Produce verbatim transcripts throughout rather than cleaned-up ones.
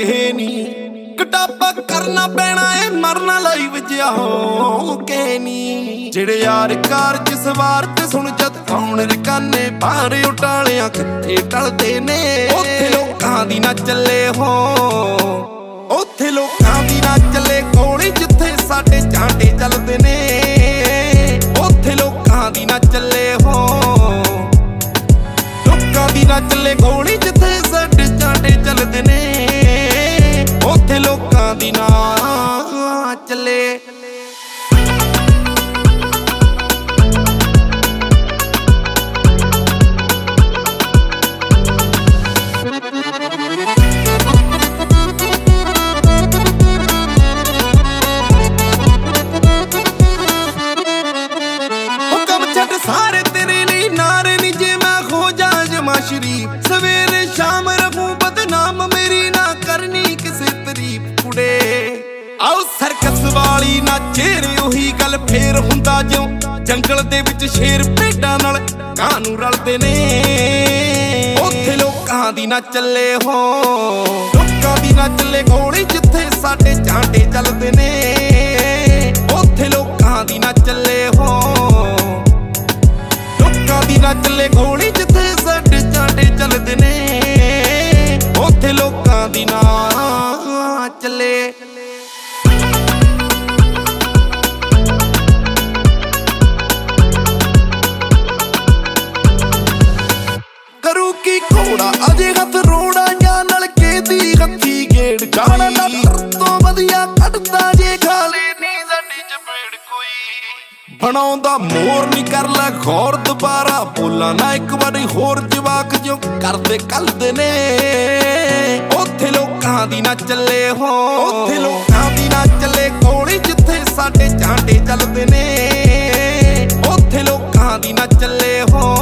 ਹੋਣਗੇ ਨੀ ਕਿਤਾਬਾਂ ਕਰਨਾ ਪੈਣਾ ਏ ਮਰਨਾ ਲਈ ਵਜਿਆ ਹੋਗੇ ਨੀ ਜਿਹੜੇ ਯਾਰ ਕਾਰ ਚ ਸਵਾਰ ਤੇ ਸੁਣ ਜਦ ਕੌਣ ਰਕਾਨੇ ਬਾਹਰ ਉਟਾਲਿਆਂ ਕਿੱਥੇ ਟਲਦੇ ਨੇ ਉੱਥੇ ਲੋਕਾਂ ਦੀ ਨਾ ਚੱਲੇ ਹੋ ਉੱਥੇ ਲੋਕਾਂ ਦੀ ਨਾ ਚੱਲੇ ਗੋਲੀ ਜਿੱਥੇ ਸਾਡੇ ਝਾਂਡੇ ਚੱਲਦੇ ਨੇ ਉੱਥੇ ਲੋਕਾਂ ਦੀ ਨਾ ਚੱਲੇ ਹੋ ਲੋਕਾਂ ਦੀ ਨਾ ਚੱਲੇ ਗੋਲੀ ਜਿੱਥੇ ਸਾਡੇ ਝਾਂਡੇ ਚੱਲਦੇ ਨੇ ਉੱਥੇ ਲੋਕਾਂ ਦੀ ਨਾ ਚੱਲੇ ਸਾਰੇ ਤੇਰੇ ਲਈ ਨਾਰੇ ਨੀ ਜੇ ਮੈਂ ਹੋ ਜਾ ਜਮਾ ਸ਼ਰੀਫ ਸਵੇਰੇ ਸ਼ਾਮ ਰਹੂੰ ਬਦਨਾਮ ਮੇਰੀ ਨਾ ਕਰਨੀ ਕਿਸੇ ਤਾਰੀਫ ਕੁੜੇ ਆਓ ਸਰਕਸ ਵਾਲੀ ਨਾ ਚਿਹਰੇ ਉਹੀ ਗੱਲ ਫੇਰ ਹੁੰਦਾ ਜਿਉਂ ਜੰਗਲ ਦੇ ਵਿੱਚ ਸ਼ੇਰ ਭੇਡਾਂ ਨਾਲ ਕਾਂ ਨੂੰ ਰਲਦੇ ਨੇ ਉੱਥੇ ਲੋਕਾਂ ਦੀ ਨਾ ਚੱਲੇ ਹੋ ਲੋਕਾਂ ਦੀ ਨਾ ਚੱਲੇ ਗੋਲੀ ਜਿੱਥੇ ਸਾਡੇ ਝਾਂਡੇ ਚੱਲਦੇ ਨੇ ਉੱਥੇ ਲੋਕਾਂ ਦੀ ਨਾ ਚੱਲੇ ਹੋ ਦੀ ਨਾ ਚੱਲੇ ਗੋਲੀ ਜਿੱਥੇ ਸਾਡੇ ਝਾਂਡੇ ਚੱਲਦੇ ਨੇ ਉੱਥੇ ਲੋਕਾਂ ਦੀ ਨਾ ਚੱਲੇ ਕਰੂ ਕੀ ਘੋੜਾ ਅਜੇ ਹੱਥ ਰੋੜਾ ਜਾਂ ਨਲਕੇ ਦੀ ਹੱਥੀ ਗੇੜ ਗਾਣਾ ਦਾ ਤੋਂ ਵਧੀਆ ਕੱਢਦਾ ਜੇ ਖਾਲੇ ਨੀ ਸਾਡੀ ਚਪੇੜ ਕੋਈ ਬਣਾਉਂਦਾ ਮੋਰ ਨੀ ਕਰ ਲੈ ਗੌਰ ਦੁਬਾਰਾ ਬੋਲਾਂ ਨਾ ਇੱਕ ਵਾਰੀ ਹੋਰ ਜਵਾਕ ਜੋ ਕਰਦੇ ਕੱਲਦੇ ਨੇ ਉੱਥੇ ਲੋਕਾਂ ਦੀ ਨਾ ਚੱਲੇ ਹੋ ਉੱਥੇ ਲੋਕਾਂ ਦੀ ਨਾ ਚੱਲੇ ਗੋਲੀ ਜਿੱਥੇ ਸਾਡੇ ਝਾਂਡੇ ਚੱਲਦੇ ਨੇ ਉੱਥੇ ਲੋਕਾਂ ਦੀ ਨਾ ਚੱਲੇ ਹੋ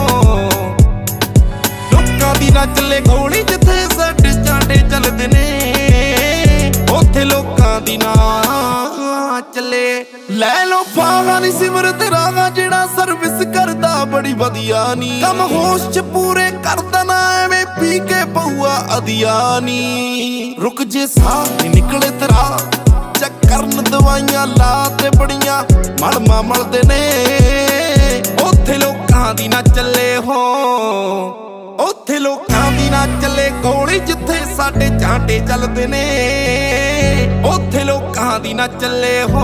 ਲੋਕਾਂ ਦੀ ਨਾ ਚੱਲੇ ਗੋਲੀ ਜਿੱਥੇ ਸਾਡੇ ਝਾਂਡੇ ਚੱਲਦੇ ਨੇ ਉੱਥੇ ਲੋਕਾਂ ਦੀ ਨਾ ਚੱਲੇ ਲੈ ਲੋ ਫਾਹਾਂ ਨੀ ਸਿਮਰਤ ਰਾਹਾਂ ਜਿਹੜਾ ਸਰਵਿਸ ਕਰਦਾ ਬੜੀ ਵਧੀਆ ਨੀ ਕੰਮ ਹੋਸ਼ ਚ ਪੂਰੇ ਕਰਦਾ ਨਾ ਐਵੇਂ ਪੀ ਕੇ ਪਊਆ ਅਧਿਆ ਨੀ ਰੁਕ ਜੇ ਸਾਹ ਨੀ ਨਿਕਲੇ ਤਰਾ ਚੈੱਕ ਕਰਨ ਦਵਾਈਆਂ ਲਾ ਤੇ ਬੜੀਆਂ ਮਲਮਾ ਮਲਦੇ ਨੇ ਉੱਥੇ ਲੋਕਾਂ ਦੀ ਨਾ ਚੱਲੇ ਹੋ ਉੱਥੇ ਲੋਕਾਂ ਦੀ ਨਾ ਚੱਲੇ ਗੋਲੀ ਜਿੱਥੇ ਸਾਡੇ ਝਾਂਡੇ ਚੱਲਦੇ ਨੇ ਉੱਥੇ ਲੋਕਾਂ ਦੀ ਨਾ ਚੱਲੇ ਹੋ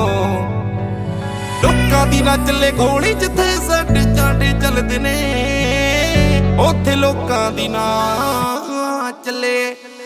ਲੋਕਾਂ ਦੀ ਨਾ ਚੱਲੇ ਗੋਲੀ ਜਿੱਥੇ ਸਾਡੇ ਝਾਂਡੇ ਚੱਲਦੇ ਨੇ ਉੱਥੇ ਲੋਕਾਂ ਦੀ ਨਾ ਚੱਲੇ।